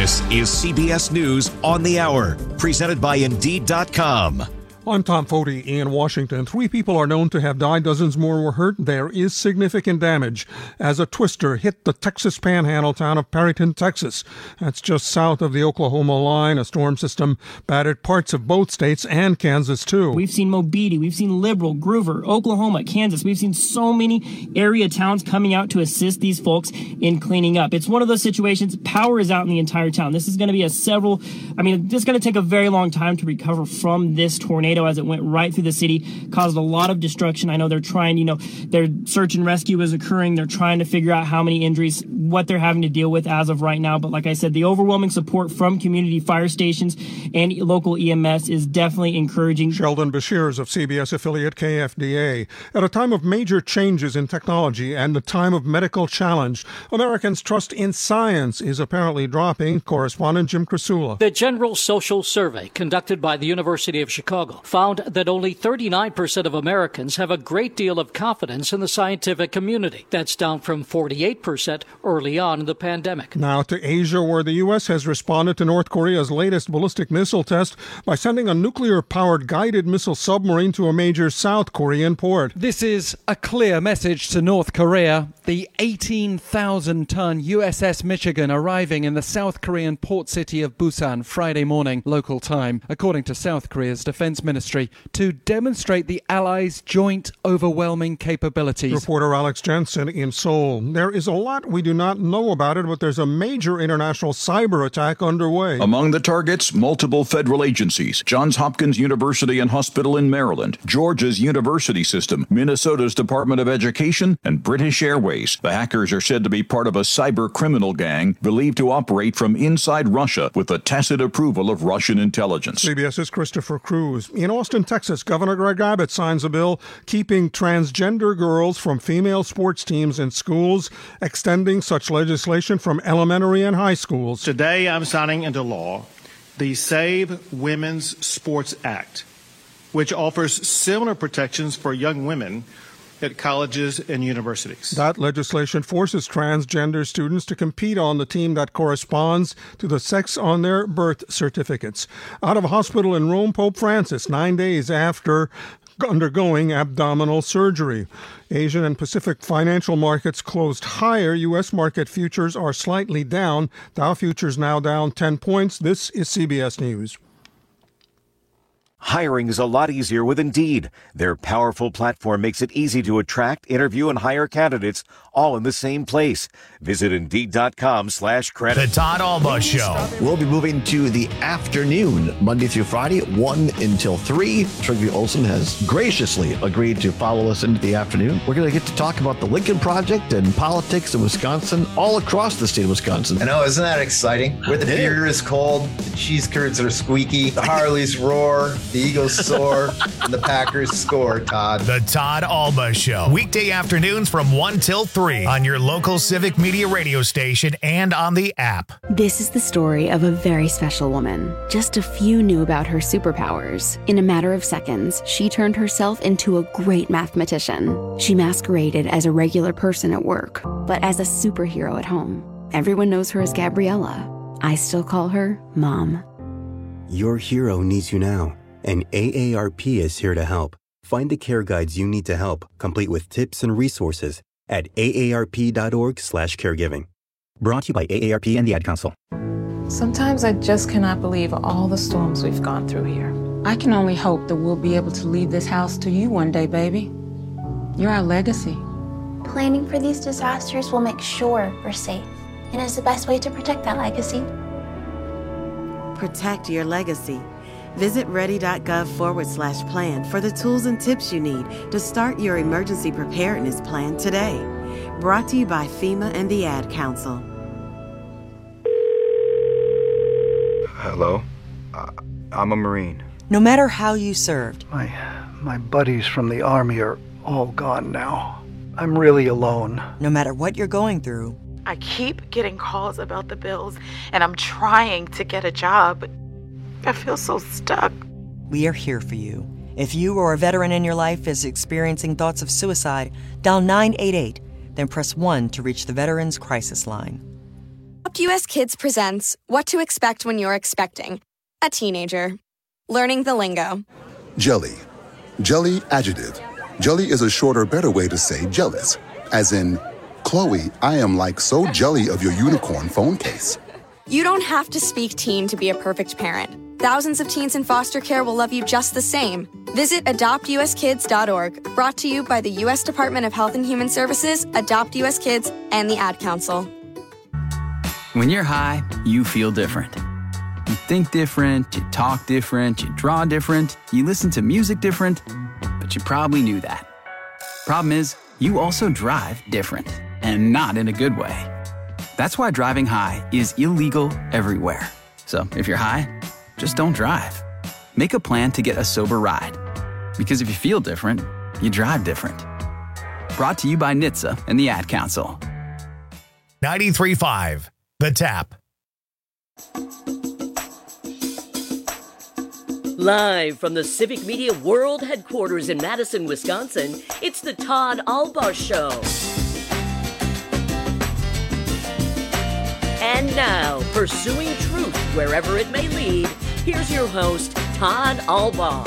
This is CBS News on the Hour, presented by Indeed.com. I'm Tom Foti in Washington. 3 people are known to have died. Dozens more were hurt. There is significant damage as a twister hit the Texas panhandle town of Perryton, Texas. That's just south of the Oklahoma line. A storm system battered parts of both states and Kansas, too. We've seen Mobeetie. We've seen Liberal, Groover, Oklahoma, Kansas. We've seen so many area towns coming out to assist these folks in cleaning up. It's one of those situations. Power is out in the entire town. This is going to be this is going to take a very long time to recover from this tornado as it went right through the city, caused a lot of destruction. I know they're trying, their search and rescue is occurring. They're trying to figure out how many injuries, what they're having to deal with as of right now. But like I said, the overwhelming support from community fire stations and local EMS is definitely encouraging. Sheldon Beshears of CBS affiliate KFDA. At a time of major changes in technology and a time of medical challenge, Americans' trust in science is apparently dropping. Correspondent Jim Krasula. The General Social Survey conducted by the University of Chicago found that only 39% of Americans have a great deal of confidence in the scientific community. That's down from 48% early on in the pandemic. Now to Asia, where the U.S. has responded to North Korea's latest ballistic missile test by sending a nuclear-powered guided missile submarine to a major South Korean port. This is a clear message to North Korea. The 18,000-ton USS Michigan arriving in the South Korean port city of Busan Friday morning, local time, according to South Korea's defense ministry, to demonstrate the Allies' joint overwhelming capabilities. Reporter Alex Jensen in Seoul. There is a lot we do not know about it, but there's a major international cyber attack underway. Among the targets, multiple federal agencies, Johns Hopkins University and Hospital in Maryland, Georgia's university system, Minnesota's Department of Education, and British Airways. The hackers are said to be part of a cyber criminal gang believed to operate from inside Russia with the tacit approval of Russian intelligence. CBS's Christopher Cruz. In Austin, Texas, Governor Greg Abbott signs a bill keeping transgender girls from female sports teams in schools, extending such legislation from elementary and high schools. Today, I'm signing into law the Save Women's Sports Act, which offers similar protections for young women at colleges and universities. That legislation forces transgender students to compete on the team that corresponds to the sex on their birth certificates. Out of a hospital in Rome, Pope Francis, 9 days after undergoing abdominal surgery. Asian and Pacific financial markets closed higher. U.S. market futures are slightly down. Dow futures now down 10 points. This is CBS News. Hiring is a lot easier with Indeed. Their powerful platform makes it easy to attract, interview, and hire candidates all in the same place. Visit Indeed.com/credit. The Todd Alba Show. We'll be moving to the afternoon, Monday through Friday, 1 until 3. Trygve Olsen has graciously agreed to follow us into the afternoon. We're going to get to talk about the Lincoln Project and politics in Wisconsin, all across the state of Wisconsin. I know, isn't that exciting? Where the beer is cold, the cheese curds are squeaky, the Harleys roar, the Eagles soar, and the Packers score, Todd. The Todd Alba Show. Weekday afternoons from 1 till 3 on your local Civic Media radio station and on the app. This is the story of a very special woman. Just a few knew about her superpowers. In a matter of seconds, she turned herself into a great mathematician. She masqueraded as a regular person at work, but as a superhero at home. Everyone knows her as Gabriella. I still call her Mom. Your hero needs you now, and AARP is here to help. Find the care guides you need to help, complete with tips and resources at aarp.org/caregiving. Brought to you by AARP and the Ad Council. Sometimes I just cannot believe all the storms we've gone through here. I can only hope that we'll be able to leave this house to you one day, baby. You're our legacy. Planning for these disasters will make sure we're safe, and is the best way to protect that legacy. Protect your legacy. Visit ready.gov/plan for the tools and tips you need to start your emergency preparedness plan today. Brought to you by FEMA and the Ad Council. Hello? I'm a Marine. No matter how you served. My buddies from the Army are all gone now. I'm really alone. No matter what you're going through. I keep getting calls about the bills, and I'm trying to get a job, but I feel so stuck. We are here for you. If you or a veteran in your life is experiencing thoughts of suicide, dial 988, then press 1 to reach the Veterans Crisis Line. Adopt US Kids presents What to Expect When You're Expecting a Teenager. Learning the lingo. Jelly. Jelly adjective. Jelly is a shorter, better way to say jealous. As in, Chloe, I am like so jelly of your unicorn phone case. You don't have to speak teen to be a perfect parent. Thousands of teens in foster care will love you just the same. Visit adoptuskids.org, brought to you by the U.S. Department of Health and Human Services, Adopt US Kids, and the Ad Council. When you're high, you feel different. You think different, you talk different, you draw different, you listen to music different, but you probably knew that. Problem is, you also drive different, and not in a good way. That's why driving high is illegal everywhere. So if you're high, just don't drive. Make a plan to get a sober ride. Because if you feel different, you drive different. Brought to you by NHTSA and the Ad Council. 93.5, The Tap. Live from the Civic Media World Headquarters in Madison, Wisconsin, it's the Todd Albaugh Show. And now, pursuing truth wherever it may lead, here's your host, Todd Albaugh.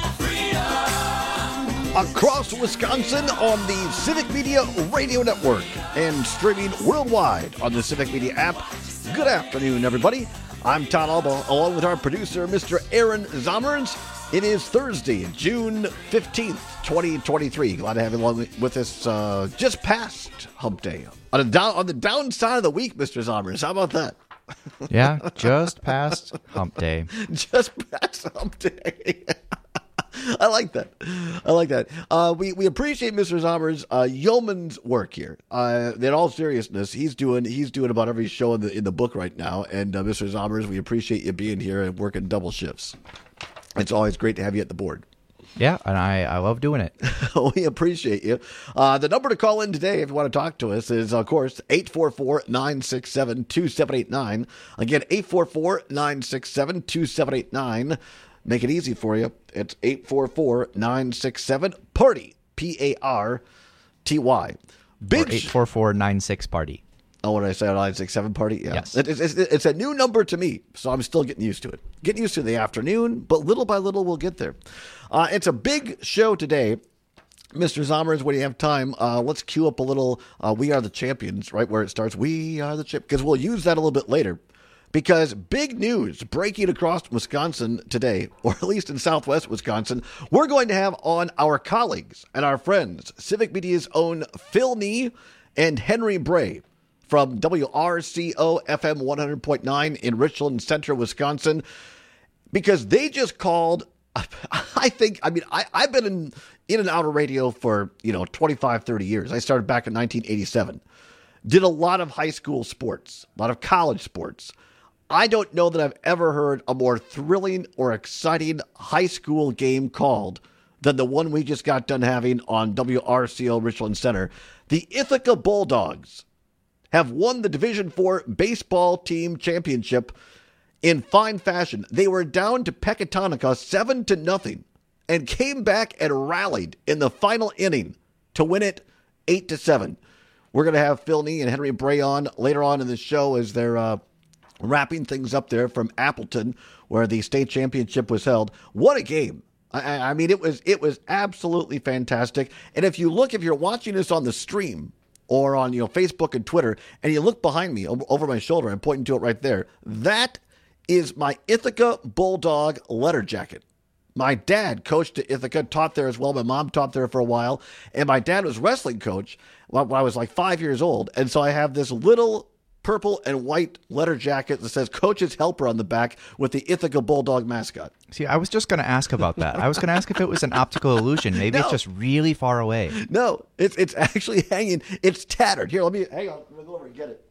Across Wisconsin on the Civic Media Radio Network and streaming worldwide on the Civic Media app. Good afternoon, everybody. I'm Todd Albaugh, along with our producer, Mr. Aaron Zommers. It is Thursday, June 15th, 2023. Glad to have you along with us just past Hump Day. On the downside of the week, Mr. Zommers. How about that? Yeah, just past Hump Day. Just past Hump Day. I like that. We appreciate Mr. Zommers' yeoman's work here. In all seriousness, he's doing about every show in the book right now. And Mr. Zommers, we appreciate you being here and working double shifts. It's always great to have you at the board. Yeah, and I love doing it. We appreciate you. The number to call in today, if you want to talk to us, is, of course, 844-967-2789. Again, 844-967-2789. Make it easy for you. It's 844-967-PARTY. P-A-R-T-Y. Big 844-96-PARTY. Oh, what did I say? 967-PARTY? Yeah. Yes. It's a new number to me, so I'm still getting used to it. Getting used to the afternoon, but little by little we'll get there. It's a big show today. Mr. Zommers, when you have time, let's cue up a little We Are the Champions, right where it starts. We Are the Champions, because we'll use that a little bit later. Because big news breaking across Wisconsin today, or at least in southwest Wisconsin, we're going to have on our colleagues and our friends, Civic Media's own Phil Nee and Henry Bray from WRCO FM 100.9 in Richland Center, Wisconsin, because they just called, I've been in and out of radio for, 25, 30 years. I started back in 1987. Did a lot of high school sports, a lot of college sports. I don't know that I've ever heard a more thrilling or exciting high school game called than the one we just got done having on WRCO Richland Center. The Ithaca Bulldogs have won the Division IV baseball team championship in fine fashion. They were down to Pecatonica 7-0 and came back and rallied in the final inning to win it 8-7. We're going to have Phil Nee and Henry Bray on later on in the show as they're wrapping things up there from Appleton, where the state championship was held. What a game. I mean, it was absolutely fantastic. And if you're watching this on the stream or on Facebook and Twitter, and you look behind me over my shoulder, I'm pointing to it right there. That is my Ithaca Bulldog letter jacket. My dad coached at Ithaca, taught there as well. My mom taught there for a while. And my dad was wrestling coach when I was like 5 years old. And so I have this little purple and white letter jacket that says Coach's Helper on the back with the Ithaca Bulldog mascot. See, I was just going to ask about that. I was going to ask if it was an optical illusion. Maybe it's just really far away. No, it's actually hanging. It's tattered. Here, hang on. Let me go over and get it.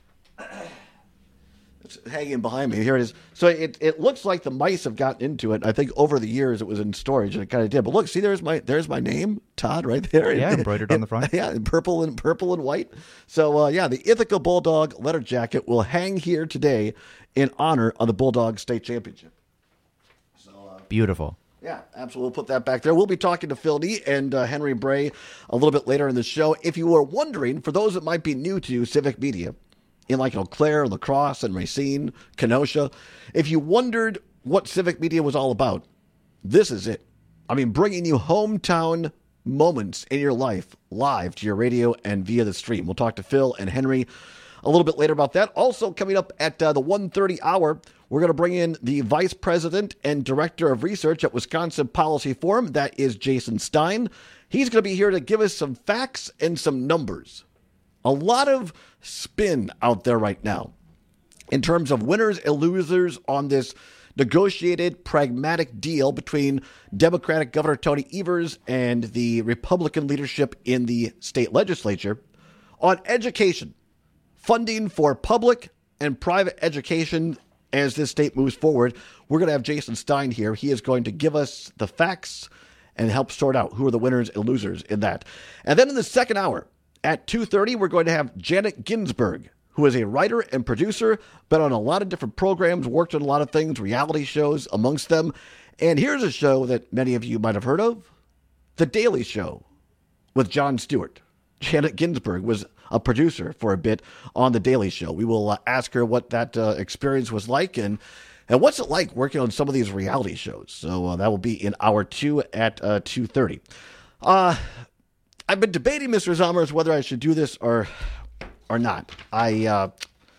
It's hanging behind me. Here it is. So it looks like the mice have gotten into it. I think over the years it was in storage, and it kind of did. But look, see, there's my name, Todd, right there. Yeah, embroidered on the front. Yeah, in purple and white. So the Ithaca Bulldog letter jacket will hang here today in honor of the Bulldog State Championship. So beautiful. Yeah, absolutely. We'll put that back there. We'll be talking to Phil Nee and Henry Bray a little bit later in the show. If you were wondering, for those that might be new to Civic Media, in like Eau Claire, La Crosse, and Racine, Kenosha. If you wondered what Civic Media was all about, this is it. I mean, bringing you hometown moments in your life live to your radio and via the stream. We'll talk to Phil and Henry a little bit later about that. Also coming up at the 1:30 hour, we're going to bring in the Vice President and Director of Research at Wisconsin Policy Forum. That is Jason Stein. He's going to be here to give us some facts and some numbers. A lot of spin out there right now in terms of winners and losers on this negotiated, pragmatic deal between Democratic Governor Tony Evers and the Republican leadership in the state legislature on education, funding for public and private education as this state moves forward. We're going to have Jason Stein here. He is going to give us the facts and help sort out who are the winners and losers in that. And then in the second hour, at 2:30, we're going to have Janet Ginsburg, who is a writer and producer, been on a lot of different programs, worked on a lot of things, reality shows amongst them. And here's a show that many of you might have heard of, The Daily Show with Jon Stewart. Janet Ginsburg was a producer for a bit on The Daily Show. We will ask her what that experience was like and what's it like working on some of these reality shows. So that will be in hour 2 at 2:30. I've been debating, Mr. Zommers, whether I should do this or not. I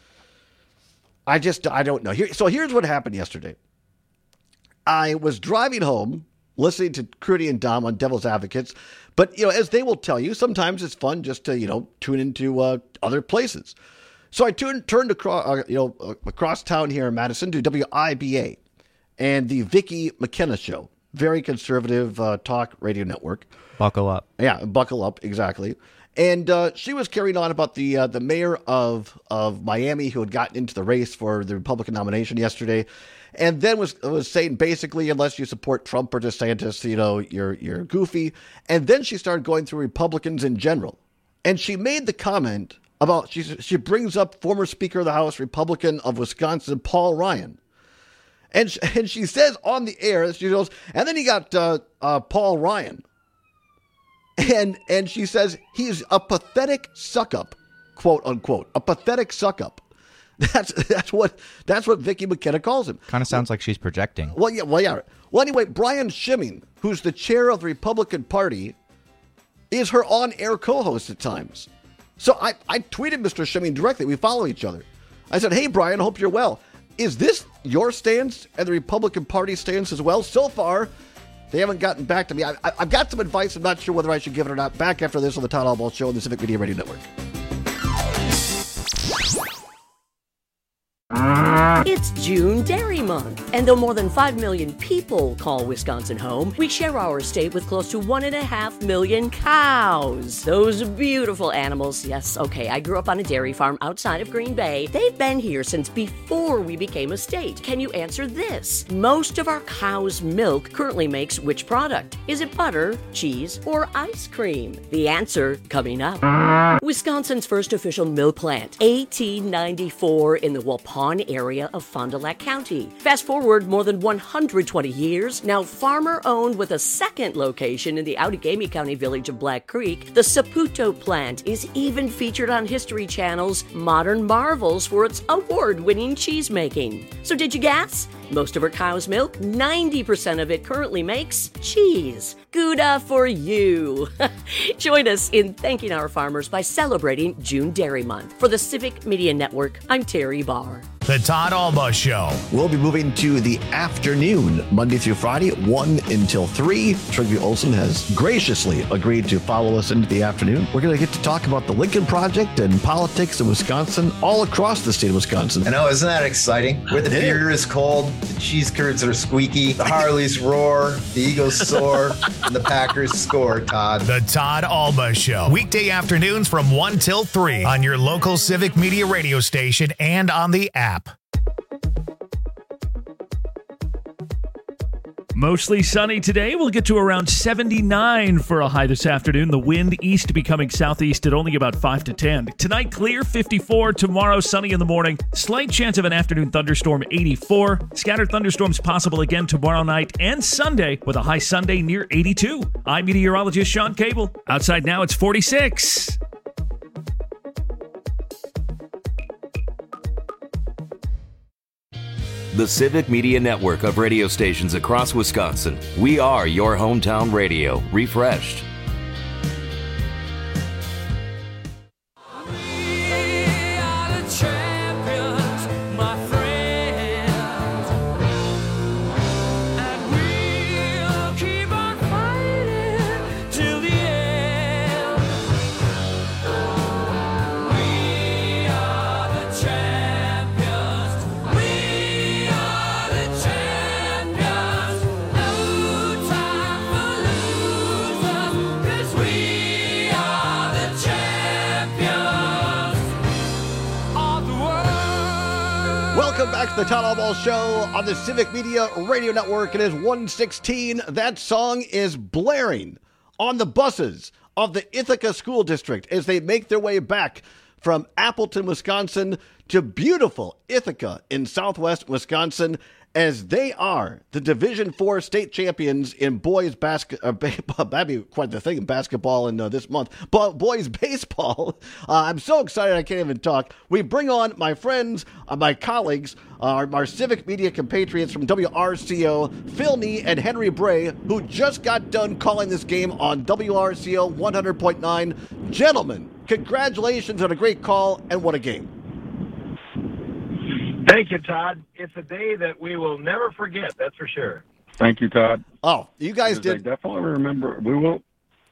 don't know. So here's what happened yesterday. I was driving home, listening to Crudy and Dom on Devil's Advocates, but as they will tell you, sometimes it's fun just to tune into other places. So I turned across town here in Madison to WIBA and the Vicki McKenna Show, very conservative talk radio network. Buckle up. Yeah, buckle up, exactly. And she was carrying on about the mayor of Miami who had gotten into the race for the Republican nomination yesterday, and then was saying basically, unless you support Trump or DeSantis, you're goofy. And then she started going through Republicans in general, and she made the comment about she brings up former Speaker of the House, Republican of Wisconsin, Paul Ryan, and she says on the air, she goes, and then you got Paul Ryan. And she says he's a pathetic suck-up, quote unquote, a pathetic suck-up. That's what Vicki McKenna calls him. Kind of sounds like she's projecting. Well, yeah. Well, anyway, Brian Schimming, who's the chair of the Republican Party, is her on-air co-host at times. So I tweeted Mr. Schimming directly. We follow each other. I said, "Hey, Brian, hope you're well. Is this your stance and the Republican Party stance as well?" So far, they haven't gotten back to me. I've got some advice. I'm not sure whether I should give it or not. Back after this on the Todd Albaugh Show on the Civic Media Radio Network. It's June Dairy Month, and though more than 5 million people call Wisconsin home, we share our state with close to 1.5 million cows. Those beautiful animals. Yes, okay, I grew up on a dairy farm outside of Green Bay. They've been here since before we became a state. Can you answer this? Most of our cow's milk currently makes which product? Is it butter, cheese, or ice cream? The answer coming up. Wisconsin's first official milk plant, 1894 in the Waupun area of Fond du Lac County. Fast forward more than 120 years, now farmer-owned with a second location in the Outagamie County village of Black Creek, the Saputo plant is even featured on History Channel's Modern Marvels for its award-winning cheese making. So did you guess? Most of our cow's milk, 90% of it currently makes cheese. Gouda for you. Join us in thanking our farmers by celebrating June Dairy Month. For the Civic Media Network, I'm Terry Barr. The Todd Albaugh Show. We'll be moving to the afternoon, Monday through Friday, 1 until 3. Trygve Olsen has graciously agreed to follow us into the afternoon. We're going to get to talk about the Lincoln Project and politics in Wisconsin, all across the state of Wisconsin. I know, isn't that exciting? Where the beer is cold, the cheese curds are squeaky, the Harleys roar, the Eagles soar, and the Packers score, Todd. The Todd Albaugh Show. Weekday afternoons from 1 till 3 on your local Civic Media radio station and on the app. Mostly sunny today. We'll get to around 79 for a high this afternoon. The wind east becoming southeast at only about 5 to 10. Tonight, clear, 54. Tomorrow, sunny in the morning. Slight chance of an afternoon thunderstorm, 84. Scattered thunderstorms possible again tomorrow night and Sunday, with a high Sunday near 82. I'm meteorologist Sean Cable. Outside now, it's 46. the Civic Media Network of radio stations across Wisconsin. We are your hometown radio, refreshed. Welcome back to the Todd Albaugh Show on the Civic Media Radio Network. It is 1:16. That song is blaring on the buses of the Ithaca School District as they make their way back from Appleton, Wisconsin to beautiful Ithaca in southwest Wisconsin, as they are the Division IV state champions in boys basketball. That'd be quite the thing in basketball in this month. But boys baseball. I'm so excited I can't even talk. We bring on my friends, my colleagues, our civic media compatriots from WRCO, Phil Nee and Henry Bray, who just got done calling this game on WRCO 100.9. Gentlemen, congratulations on a great call, and what a game. Thank you, Todd. It's a day that we will never forget, that's for sure. Thank you, Todd. Oh, you guys did. I definitely remember. We won't.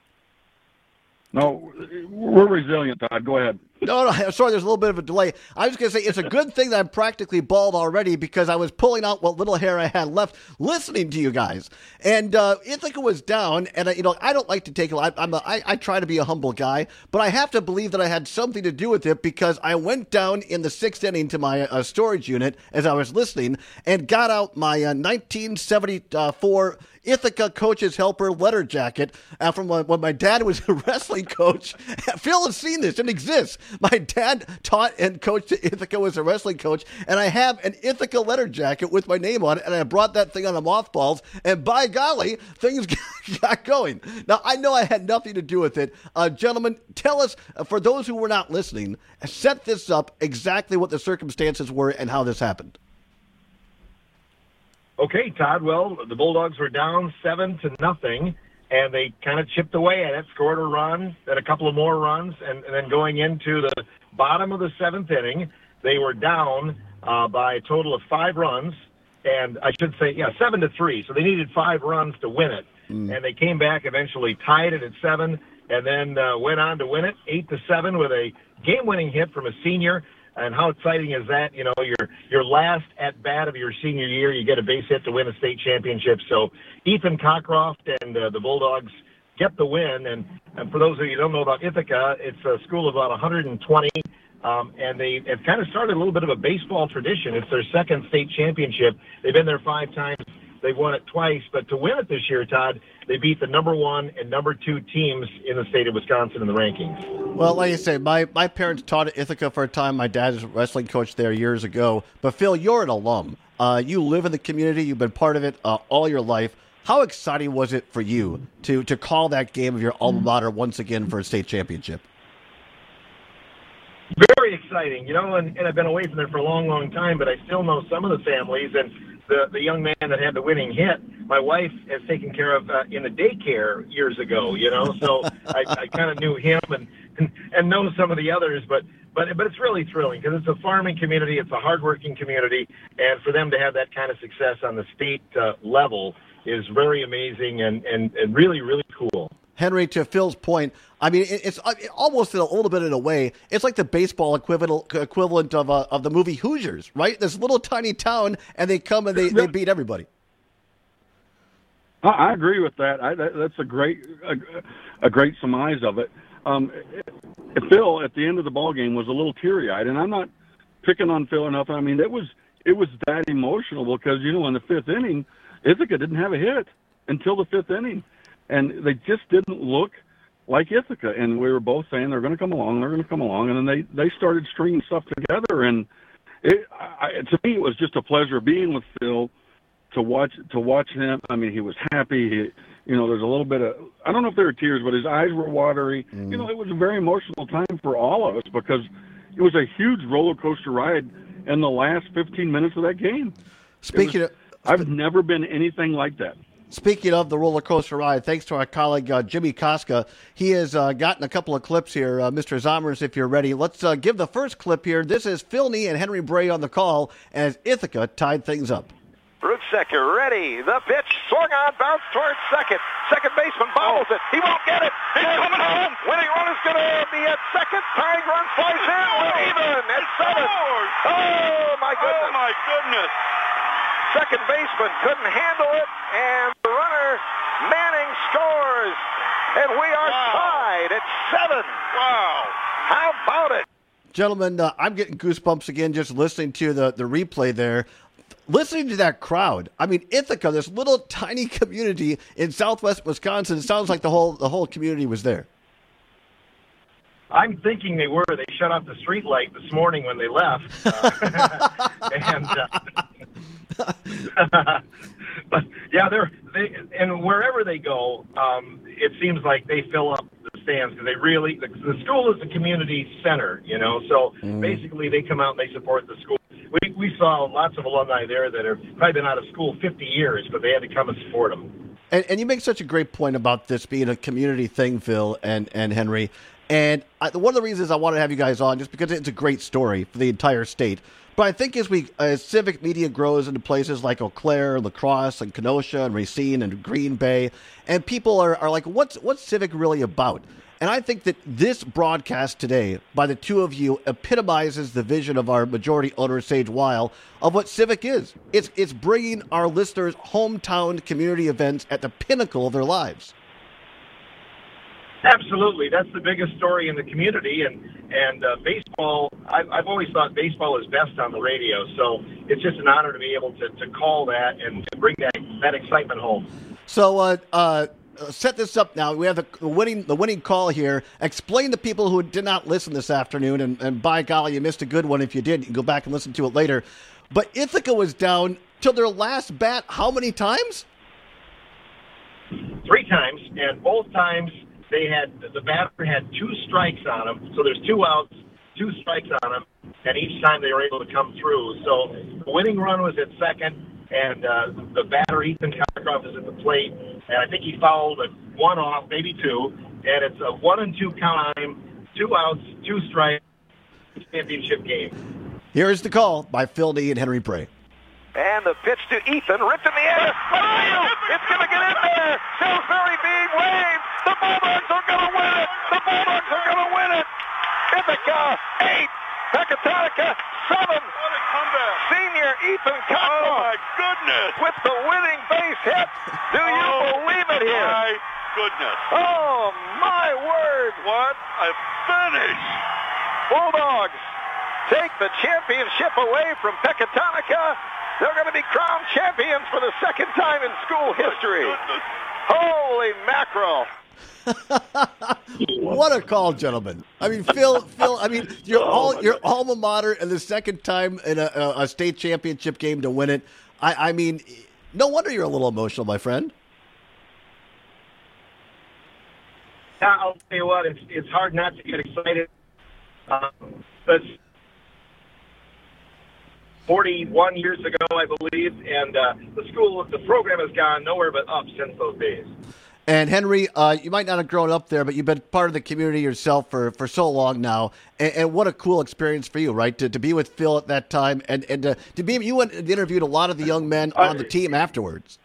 No, we're resilient, Todd. Go ahead. No, I'm sorry, there's a little bit of a delay. I was going to say, it's a good thing that I'm practically bald already because I was pulling out what little hair I had left listening to you guys. And Ithaca was down, and I don't like to take a lot. I try to be a humble guy, but I have to believe that I had something to do with it because I went down in the sixth inning to my storage unit as I was listening and got out my 1974 Ithaca Coach's Helper letter jacket from when my dad was a wrestling coach. Phil has seen this. It exists. My dad taught and coached at Ithaca, was a wrestling coach, and I have an Ithaca letter jacket with my name on it, and I brought that thing on the mothballs, and by golly, things got going. Now, I know I had nothing to do with it. Gentlemen, tell us, for those who were not listening, set this up exactly what the circumstances were and how this happened. Okay, Todd. Well, the Bulldogs were down 7-0, and they kind of chipped away at it, scored a run, then a couple of more runs, and then going into the bottom of the seventh inning, they were down by a total of 5 runs, and I should say, 7-3. So they needed 5 runs to win it, and they came back, eventually tied it at 7, and then went on to win it 8-7 with a game-winning hit from a senior. And how exciting is that? You know, your last at bat of your senior year, you get a base hit to win a state championship. So Ethan Cockcroft and the Bulldogs get the win. And for those of you who don't know about Ithaca, it's a school of about 120, and they have kind of started a little bit of a baseball tradition. It's their second state championship. They've been there 5 times. They've won it twice, but to win it this year, Todd, they beat the number 1 and number 2 teams in the state of Wisconsin in the rankings. Well, like I say, my parents taught at Ithaca for a time. My dad is a wrestling coach there years ago. But, Phil, you're an alum. You live in the community. You've been part of it all your life. How exciting was it for you to call that game of your alma mater once again for a state championship? Very exciting, you know, and I've been away from there for a long, long time, but I still know some of the families, and the young man that had the winning hit, my wife has taken care of in the daycare years ago, you know, so I kind of knew him and know some of the others, but it's really thrilling because it's a farming community, it's a hardworking community, and for them to have that kind of success on the state level is very amazing and really, really cool. Henry, to Phil's point, I mean, it's almost a little bit in a way, it's like the baseball equivalent of the movie Hoosiers, right? This little tiny town, and they come and they beat everybody. I agree with that. That's a great surmise of it. Phil, at the end of the ball game, was a little teary-eyed, and I'm not picking on Phil or nothing. I mean, it was that emotional because, you know, in the 5th inning, Ithaca didn't have a hit until the 5th inning. And they just didn't look like Ithaca. And we were both saying they're going to come along. And then they started stringing stuff together. And to me, it was just a pleasure being with Phil to watch him. I mean, he was happy. There's a little bit of, I don't know if there were tears, but his eyes were watery. Mm. It was a very emotional time for all of us because it was a huge roller coaster ride in the last 15 minutes of that game. I've never been anything like that. Speaking of the roller coaster ride, thanks to our colleague Jimmy Koska, he has gotten a couple of clips here. Mr. Zomers, if you're ready, let's give the first clip here. This is Phil Nee and Henry Bray on the call as Ithaca tied things up. Rutzecker ready. The pitch swung on, bounced towards second. Second baseman bobbles it. He won't get it. He's coming home. Winning run is going to be at second. Tying run flies in. We're even at 7. Oh, my goodness. Oh, my goodness. Second baseman couldn't handle it, and the runner, Manning, scores. And we are tied at 7. Wow. How about it? Gentlemen, I'm getting goosebumps again just listening to the replay there. Listening to that crowd. I mean, Ithaca, this little tiny community in southwest Wisconsin, it sounds like the whole community was there. I'm thinking they were. They shut off the street light this morning when they left. But yeah, and wherever they go, it seems like they fill up the stands because the school is the community center, so basically they come out and they support the school. We saw lots of alumni there that have probably been out of school 50 years, but they had to come and support them. And you make such a great point about this being a community thing, Phil and Henry. And one of the reasons I wanted to have you guys on, just because it's a great story for the entire state. But I think as civic media grows into places like Eau Claire, La Crosse, and Kenosha, and Racine, and Green Bay, and people are like, what's civic really about? And I think that this broadcast today by the two of you epitomizes the vision of our majority owner, Sage Weil, of what civic is. It's bringing our listeners hometown community events at the pinnacle of their lives. Absolutely. That's the biggest story in the community. And baseball, I've always thought baseball is best on the radio. So it's just an honor to be able to call that and to bring that excitement home. So set this up now. We have the winning call here. Explain to people who did not listen this afternoon, and by golly, you missed a good one if you did. You can go back and listen to it later. But Ithaca was down till their last bat how many times? 3 times, and both times the batter had 2 strikes on him, so there's 2 outs, 2 strikes on him, and each time they were able to come through. So the winning run was at second, and the batter, Ethan Cockcroft, is at the plate, and I think he fouled 1 off, maybe 2, and it's a 1-2 count on him, 2 outs, 2 strikes, championship game. Here's the call by Phil Nee and Henry Bray. And the pitch to Ethan, ripped in the air. It's going to get in there. Salisbury being waved. The Bulldogs are going to win it. The Bulldogs are going to win it. Ithaca 8, Pecatonica 7. What a comeback. Senior Ethan Cockcroft. Oh, my goodness. With the winning base hit. Do you believe it here? My goodness. Oh, my word. What a finish. Bulldogs take the championship away from Pecatonica. They're going to be crowned champions for the second time in school history. Holy mackerel. What a call, gentlemen. I mean, Phil, I mean, your alma mater and the second time in a state championship game to win it. I mean, no wonder you're a little emotional, my friend. I'll tell you what, it's hard not to get excited. But 41 years ago, I believe, and the program has gone nowhere but up since those days. And Henry, you might not have grown up there, but you've been part of the community yourself for so long now. And what a cool experience for you, right? To be with Phil at that time, and to be you interviewed a lot of the young men on the team afterwards.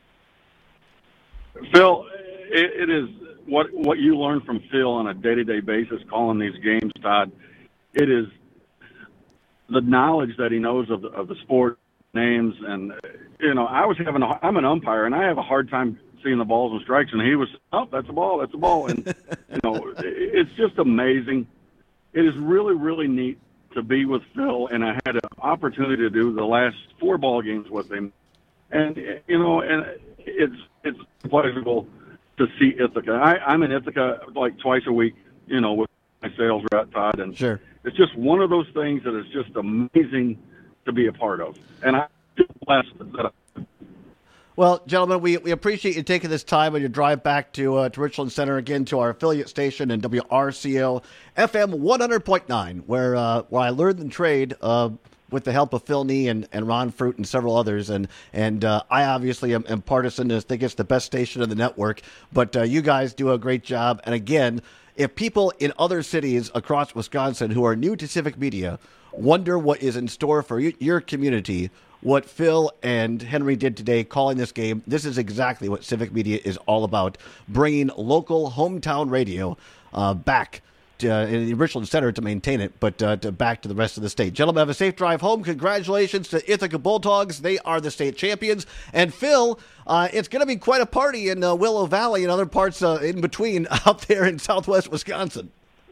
Phil, it is what you learn from Phil on a day-to-day basis calling these games, Todd. It is the knowledge that he knows of the sport, names, and I'm an umpire, and I have a hard time seeing the balls and strikes, and he was, that's a ball, and it's just amazing. It is really, really neat to be with Phil, and I had an opportunity to do the last 4 ball games with him, and it's pleasurable to see Ithaca. I'm in Ithaca like twice a week, with my sales rep, Todd, and sure. It's just one of those things that is just amazing to be a part of. And I feel blessed that Well, gentlemen, we appreciate you taking this time on your drive back to Richland Center again to our affiliate station in WRCO FM 100.9, where I learned and trade with the help of Phil Nee and Ron Fruit and several others. And I obviously am partisan and think it's the best station of the network. But you guys do a great job. And again, if people in other cities across Wisconsin who are new to civic media wonder what is in store for your community, what Phil and Henry did today calling this game, this is exactly what civic media is all about, bringing local hometown radio back in the Richland Center to maintain it, but back to the rest of the state. Gentlemen, have a safe drive home. Congratulations to Ithaca Bulldogs. They are the state champions. And Phil, it's going to be quite a party in Willow Valley and other parts in between out there in southwest Wisconsin.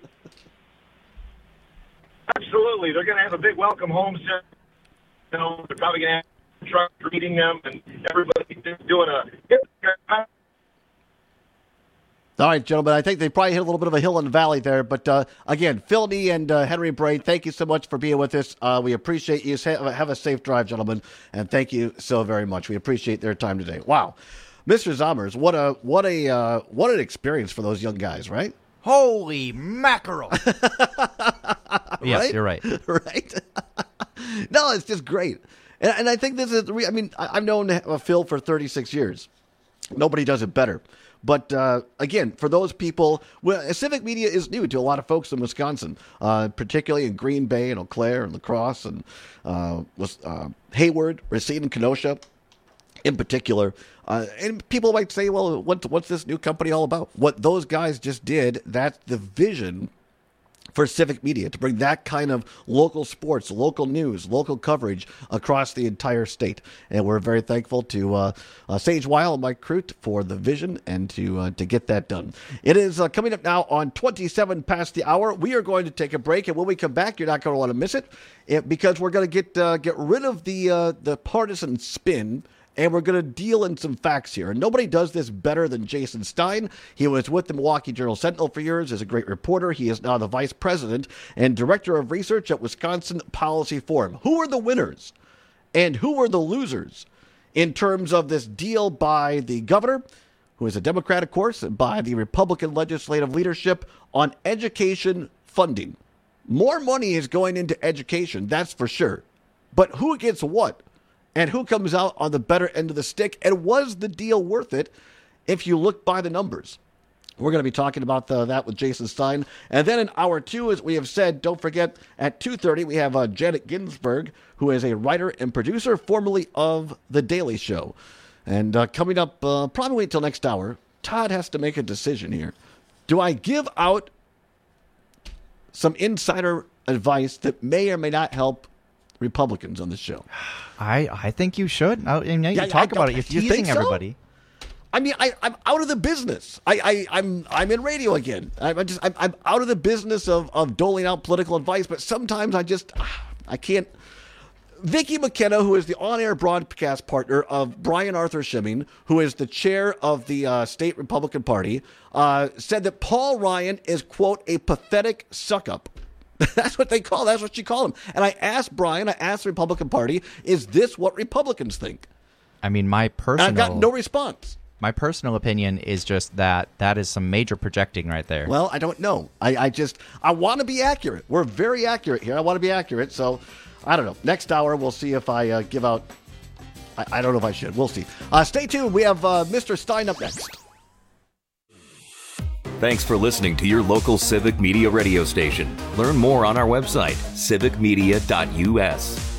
Absolutely. They're going to have a big welcome home ceremony. You know, they're probably going to have trucks greeting them, and everybody doing a... All right, gentlemen, I think they probably hit a little bit of a hill in the valley there. But, again, Phil Nee and Henry Braid, thank you so much for being with us. We appreciate you. Have a safe drive, gentlemen, and thank you so very much. We appreciate their time today. Wow. Mr. Zommers, what an experience for those young guys, right? Holy mackerel. Yes, you're right. Right? No, it's just great. And I think this is, I've known Phil for 36 years. Nobody does it better. But, again, for those people, civic media is new to a lot of folks in Wisconsin, particularly in Green Bay and Eau Claire and La Crosse and Hayward, Racine, and Kenosha in particular. And people might say, well, what's this new company all about? What those guys just did, that's the vision for civic media, to bring that kind of local sports, local news, local coverage across the entire state. And we're very thankful to Sage Weil and Mike Crute for the vision and to get that done. It is coming up now on 27 past the hour. We are going to take a break, and when we come back, you're not going to want to miss it, because we're going to get rid of the partisan spin. And we're going to deal in some facts here. And nobody does this better than Jason Stein. He was with the Milwaukee Journal-Sentinel for years as a great reporter. He is now the vice president and director of research at Wisconsin Policy Forum. Who are the winners and who are the losers in terms of this deal by the governor, who is a Democrat, of course, and by the Republican legislative leadership on education funding? More money is going into education, that's for sure. But who gets what? And who comes out on the better end of the stick? And was the deal worth it if you look by the numbers? We're going to be talking about that with Jason Stein. And then in hour two, as we have said, don't forget, at 2:30, we have Janet Ginsburg, who is a writer and producer, formerly of The Daily Show. And coming up, probably wait until next hour, Todd has to make a decision here. Do I give out some insider advice that may or may not help Republicans on this show? I think you should. You talk about it. You're teasing everybody. I mean, I'm out of the business. I'm in radio again. I'm out of the business of doling out political advice. But sometimes I can't. Vicki McKenna, who is the on-air broadcast partner of Brian Arthur Schimming, who is the chair of the state Republican Party, said that Paul Ryan is, quote, a pathetic suck-up. That's what she called him. And I asked Brian, I asked the Republican Party, is this what Republicans think? I mean, I got no response. My personal opinion is just that is some major projecting right there. Well, I don't know. I want to be accurate. We're very accurate here. I want to be accurate. So, I don't know. Next hour, we'll see if I give out. I don't know if I should. We'll see. Stay tuned. We have Mr. Stein up next. Thanks for listening to your local Civic Media radio station. Learn more on our website, civicmedia.us.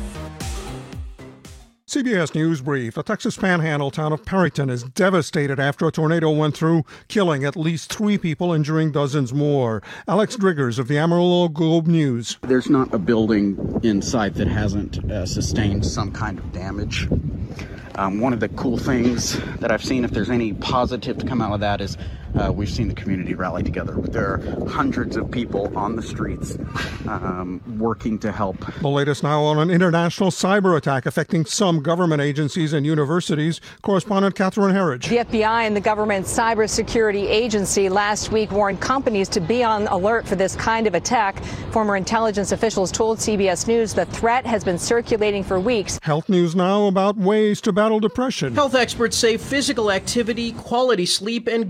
CBS News Brief. The Texas Panhandle town of Perryton is devastated after a tornado went through, killing at least 3 people, injuring dozens more. Alex Driggers of the Amarillo Globe News. There's not a building in sight that hasn't sustained some kind of damage. One of the cool things that I've seen, if there's any positive to come out of that, is we've seen the community rally together. There are hundreds of people on the streets working to help. The latest now on an international cyber attack affecting some government agencies and universities. Correspondent Catherine Herridge. The FBI and the government cybersecurity agency last week warned companies to be on alert for this kind of attack. Former intelligence officials told CBS News the threat has been circulating for weeks. Health news now about ways to battle depression. Health experts say physical activity, quality sleep, and good nutrition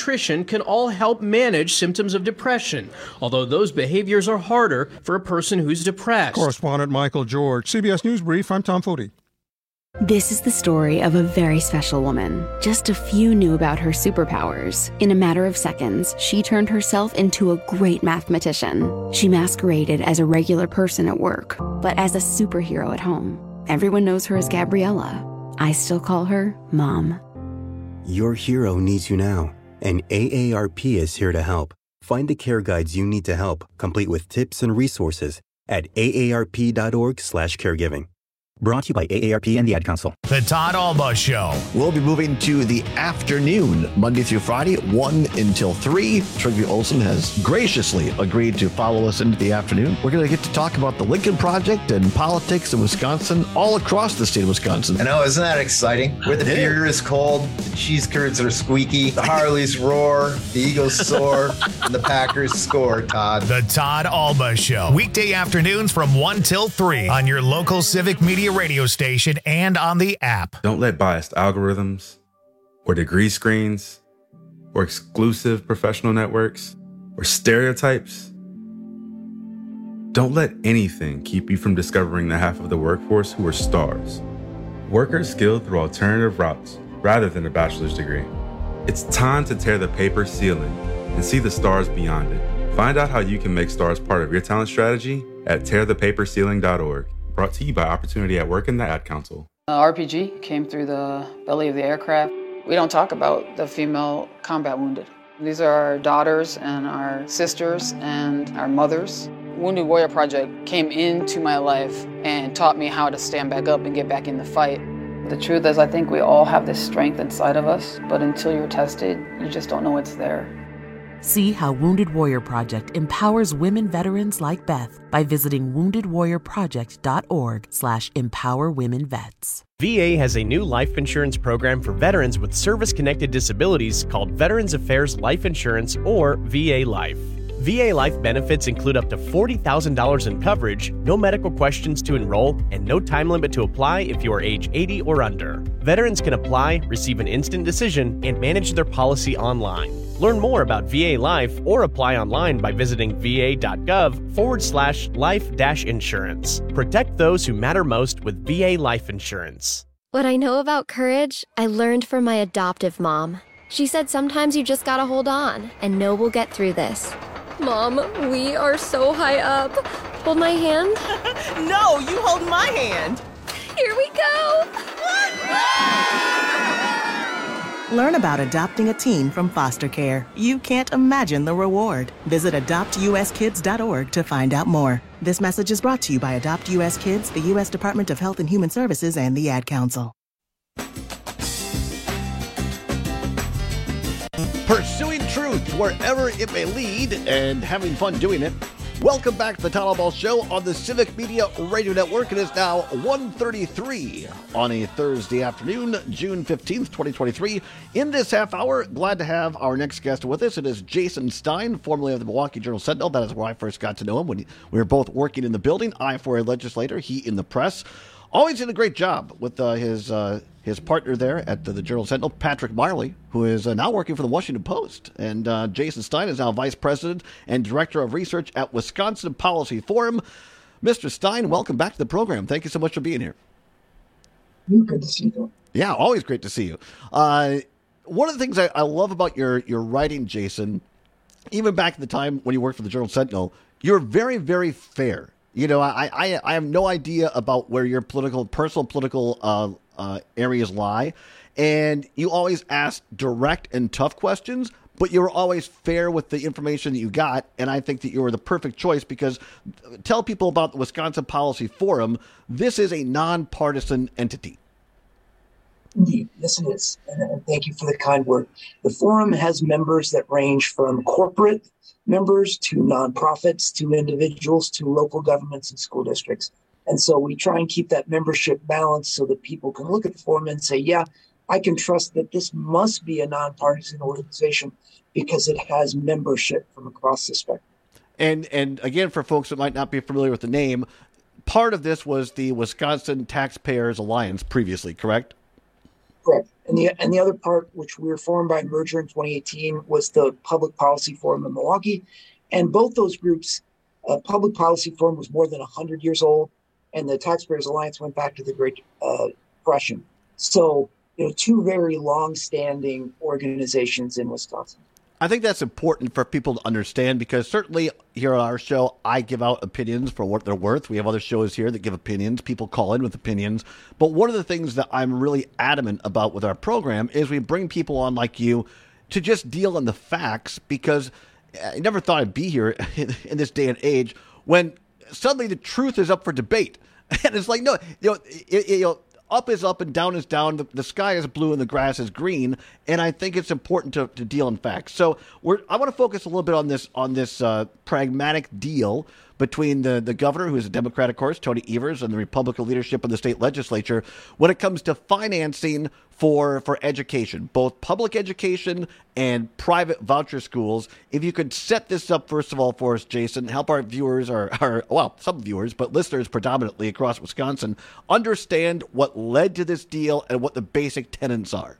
nutrition can all help manage symptoms of depression, although those behaviors are harder for a person who's depressed. Correspondent Michael George, CBS News Brief. I'm Tom Foti. This is the story of a very special woman. Just a few knew about her superpowers. In a matter of seconds, she turned herself into a great mathematician. She masqueraded as a regular person at work, but as a superhero at home. Everyone knows her as Gabriella. I still call her Mom. Your hero needs you now, and AARP is here to help. Find the care guides you need to help, complete with tips and resources at aarp.org/caregiving. Brought to you by AARP and the Ad Council. The Todd Alba Show. We'll be moving to the afternoon, Monday through Friday, 1 until 3. Trygve Olsen has graciously agreed to follow us into the afternoon. We're going to get to talk about the Lincoln Project and politics in Wisconsin, all across the state of Wisconsin. I know, isn't that exciting? Where the beer is cold, the cheese curds are squeaky, the Harleys roar, the Eagles soar, and the Packers score, Todd. The Todd Alba Show. Weekday afternoons from 1 till 3 on your local Civic Media radio station and on the app. Don't let biased algorithms or degree screens or exclusive professional networks or stereotypes, don't let anything keep you from discovering the half of the workforce who are stars. Workers skilled through alternative routes rather than a bachelor's degree. It's time to tear the paper ceiling and see the stars beyond it. Find out how you can make stars part of your talent strategy at tearthepaperceiling.org. Brought to you by Opportunity at Work and the Ad Council. RPG came through the belly of the aircraft. We don't talk about the female combat wounded. These are our daughters and our sisters and our mothers. Wounded Warrior Project came into my life and taught me how to stand back up and get back in the fight. The truth is, I think we all have this strength inside of us, but until you're tested, you just don't know it's there. See how Wounded Warrior Project empowers women veterans like Beth by visiting woundedwarriorproject.org/empowerwomenvets. VA has a new life insurance program for veterans with service-connected disabilities called Veterans Affairs Life Insurance, or VA Life. VA Life benefits include up to $40,000 in coverage, no medical questions to enroll, and no time limit to apply if you are age 80 or under. Veterans can apply, receive an instant decision, and manage their policy online. Learn more about VA Life or apply online by visiting va.gov/life-insurance. Protect those who matter most with VA Life Insurance. What I know about courage, I learned from my adoptive mom. She said sometimes you just gotta hold on and know we'll get through this. Mom, we are so high up. Hold my hand. No, you hold my hand. Here we go. Learn about adopting a teen from foster care. You can't imagine the reward. Visit adoptuskids.org to find out more. This message is brought to you by Adopt US Kids, the U.S. Department of Health and Human Services, and the Ad Council. Pursuing truth wherever it may lead and having fun doing it. Welcome back to the Todd Alba Show on the Civic Media Radio Network. It is now 1:33 on a Thursday afternoon, June 15th, 2023. In this half hour, glad to have our next guest with us. It is Jason Stein, formerly of the Milwaukee Journal-Sentinel. That is where I first got to know him when we were both working in the building. I for a legislator, he in the press. Always did a great job with his partner there at the Journal-Sentinel, Patrick Marley, who is now working for the Washington Post. And Jason Stein is now Vice President and Director of Research at Wisconsin Policy Forum. Mr. Stein, welcome back to the program. Thank you so much for being here. Good to see you. Yeah, always great to see you. One of the things I love about your writing, Jason, even back in the time when you worked for the Journal-Sentinel, you're very, very fair. You know, I have no idea about where your personal political areas lie, and you always ask direct and tough questions, but you were always fair with the information that you got, and I think that you were the perfect choice because tell people about the Wisconsin Policy Forum. This is a nonpartisan entity. Indeed, yes it is, and thank you for the kind word. The forum has members that range from corporate members to nonprofits to individuals to local governments and school districts. And so we try and keep that membership balanced so that people can look at the forum and say, yeah, I can trust that this must be a nonpartisan organization because it has membership from across the spectrum. And again, for folks that might not be familiar with the name, part of this was the Wisconsin Taxpayers Alliance previously, correct? Correct. And the other part, which we were formed by merger in 2018, was the Public Policy Forum in Milwaukee. And both those groups, Public Policy Forum was more than 100 years old, and the Taxpayers Alliance went back to the Great Depression. So, two very long-standing organizations in Wisconsin. I think that's important for people to understand, because certainly here on our show, I give out opinions for what they're worth. We have other shows here that give opinions. People call in with opinions. But one of the things that I'm really adamant about with our program is we bring people on like you to just deal in the facts, because I never thought I'd be here in this day and age when suddenly the truth is up for debate. And it's like, no, up is up and down is down. The sky is blue and the grass is green. And I think it's important to deal in facts. So I want to focus a little bit on this pragmatic deal between the governor, who is a Democrat, of course, Tony Evers, and the Republican leadership in the state legislature when it comes to financing for education, both public education and private voucher schools. If you could set this up, first of all, for us, Jason, help our viewers, some viewers, but listeners predominantly across Wisconsin, understand what led to this deal and what the basic tenets are.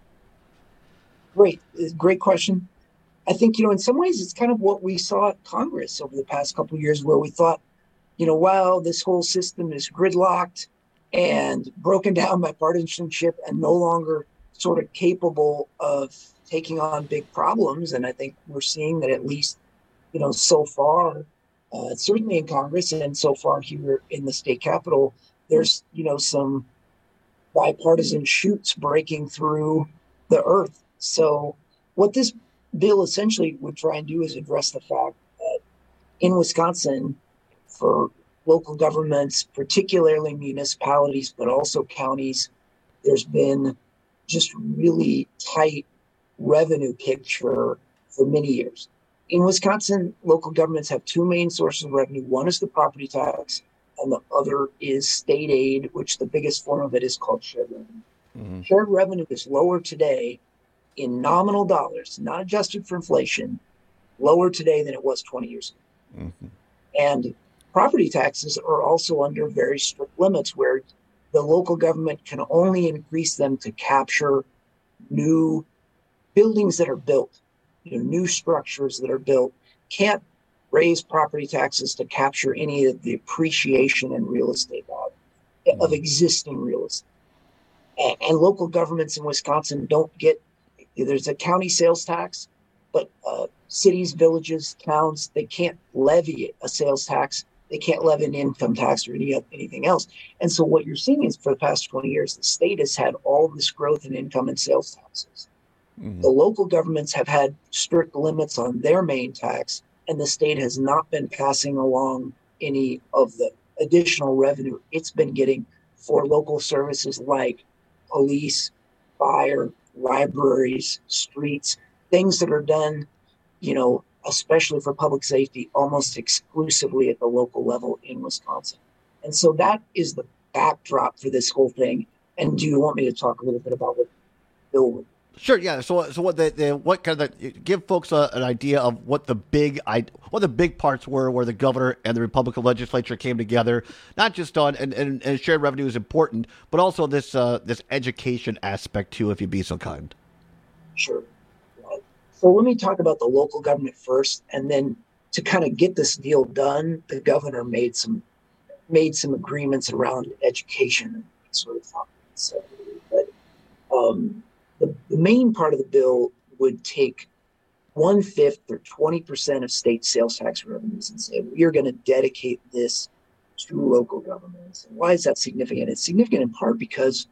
Great question. I think, in some ways it's kind of what we saw at Congress over the past couple of years, where we thought, wow, this whole system is gridlocked and broken down by partisanship and no longer sort of capable of taking on big problems. And I think we're seeing that, at least, so far, certainly in Congress and so far here in the state capitol, there's, some bipartisan shoots breaking through the earth. So what this bill essentially would try and do is address the fact that in Wisconsin, for local governments, particularly municipalities, but also counties, there's been just really tight revenue picture for many years. In Wisconsin, local governments have two main sources of revenue. One is the property tax, and the other is state aid, which the biggest form of it is called shared revenue. Mm-hmm. Shared revenue is lower today in nominal dollars, not adjusted for inflation, lower today than it was 20 years ago. Mm-hmm. And property taxes are also under very strict limits, where the local government can only increase them to capture new buildings that are built, new structures that are built. Can't raise property taxes to capture any of the appreciation in real estate value of existing real estate. And local governments in Wisconsin don't get, there's a county sales tax, but cities, villages, towns, they can't levy a sales tax. They can't levy an income tax or anything else. And so what you're seeing is, for the past 20 years, the state has had all this growth in income and sales taxes. Mm-hmm. The local governments have had strict limits on their main tax, and the state has not been passing along any of the additional revenue it's been getting for local services like police, fire, libraries, streets, things that are done, especially for public safety, almost exclusively at the local level in Wisconsin. And so that is the backdrop for this whole thing. And do you want me to talk a little bit about what Bill would? Sure. Yeah. So what kind of give folks an idea of what the big parts were, where the governor and the Republican legislature came together, not just on and shared revenue is important, but also this education aspect too, if you'd be so kind. Sure. So let me talk about the local government first, and then to kind of get this deal done, the governor made some agreements around education and sort of thought. So, but the main part of the bill would take 1/5 or 20% of state sales tax revenues and say, we are going to dedicate this to local governments. And why is that significant? It's significant in part because,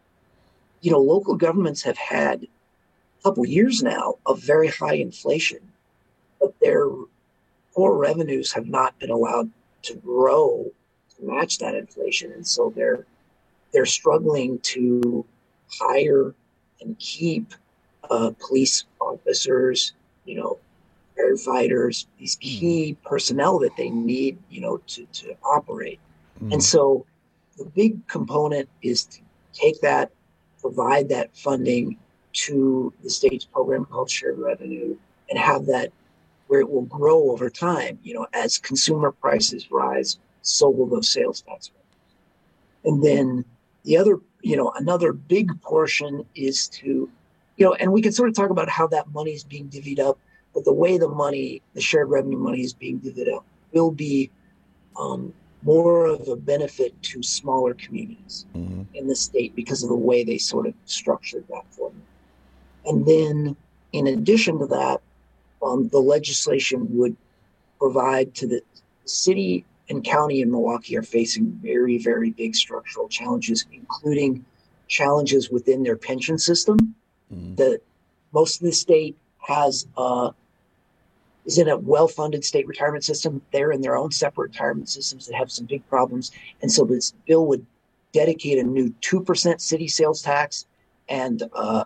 local governments have had a couple years now of very high inflation, but their core revenues have not been allowed to grow to match that inflation. And so they're struggling to hire and keep police officers, firefighters, these key personnel that they need, to operate. Mm. And so the big component is to take that, provide that funding to the state's program called shared revenue, and have that where it will grow over time. As consumer prices rise, so will those sales tax revenues. And then the other, another big portion is to, and we can sort of talk about how that money is being divvied up, but the way the shared revenue money is being divvied up will be more of a benefit to smaller communities in the state because of the way they sort of structured that for them. And then in addition to that, the legislation would provide to the city and county in Milwaukee are facing very, very big structural challenges, including challenges within their pension system. That most of the state is in a well-funded state retirement system. They're in their own separate retirement systems that have some big problems. And so this bill would dedicate a new 2% city sales tax and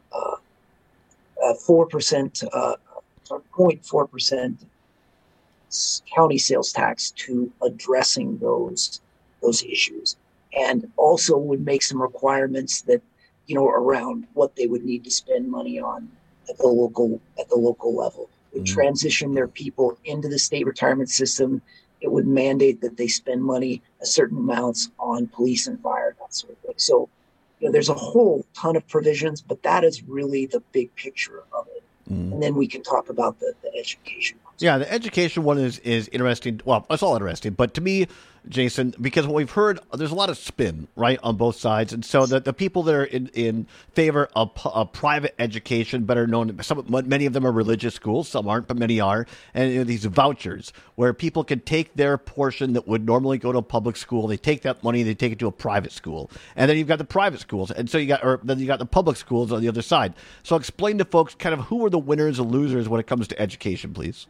0.4% county sales tax to addressing those issues, and also would make some requirements that around what they would need to spend money on at the local level. It would transition their people into the state retirement system. It would mandate that they spend money, a certain amounts on police and fire, that sort of thing. So there's a whole ton of provisions, but that is really the big picture of it. And then we can talk about the education. Yeah, the education one is interesting. Well, it's all interesting. But to me, Jason, because what we've heard, there's a lot of spin, right, on both sides. And so the people that are in favor of private education, better known, many of them are religious schools. Some aren't, but many are. And these vouchers where people can take their portion that would normally go to a public school. They take that money, they take it to a private school. And then you've got the private schools. And so then you got the public schools on the other side. So explain to folks kind of who are the winners and losers when it comes to education, please.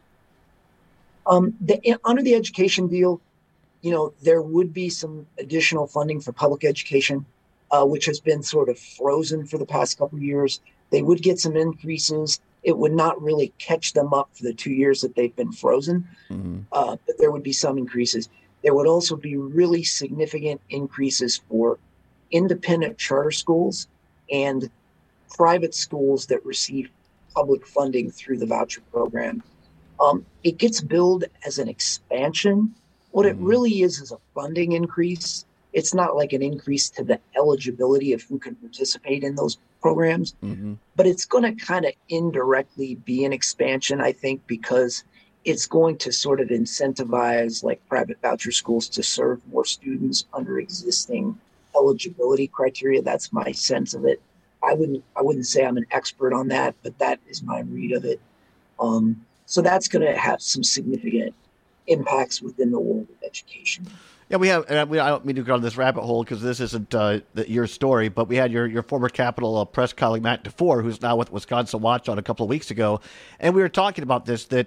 Under the education deal, there would be some additional funding for public education, which has been sort of frozen for the past couple of years. They would get some increases. It would not really catch them up for the 2 years that they've been frozen, but there would be some increases. There would also be really significant increases for independent charter schools and private schools that receive public funding through the voucher program. It gets billed as an expansion. What it really is a funding increase. It's not like an increase to the eligibility of who can participate in those programs, but it's going to kind of indirectly be an expansion, I think, because it's going to sort of incentivize like private voucher schools to serve more students under existing eligibility criteria. That's my sense of it. I wouldn't say I'm an expert on that, but that is my read of it. So that's going to have some significant impacts within the world of education. Yeah, we have. I don't mean to go down this rabbit hole because this isn't your story, but we had your former Capitol Press colleague Matt DeFore, who's now with Wisconsin Watch, on a couple of weeks ago, and we were talking about this that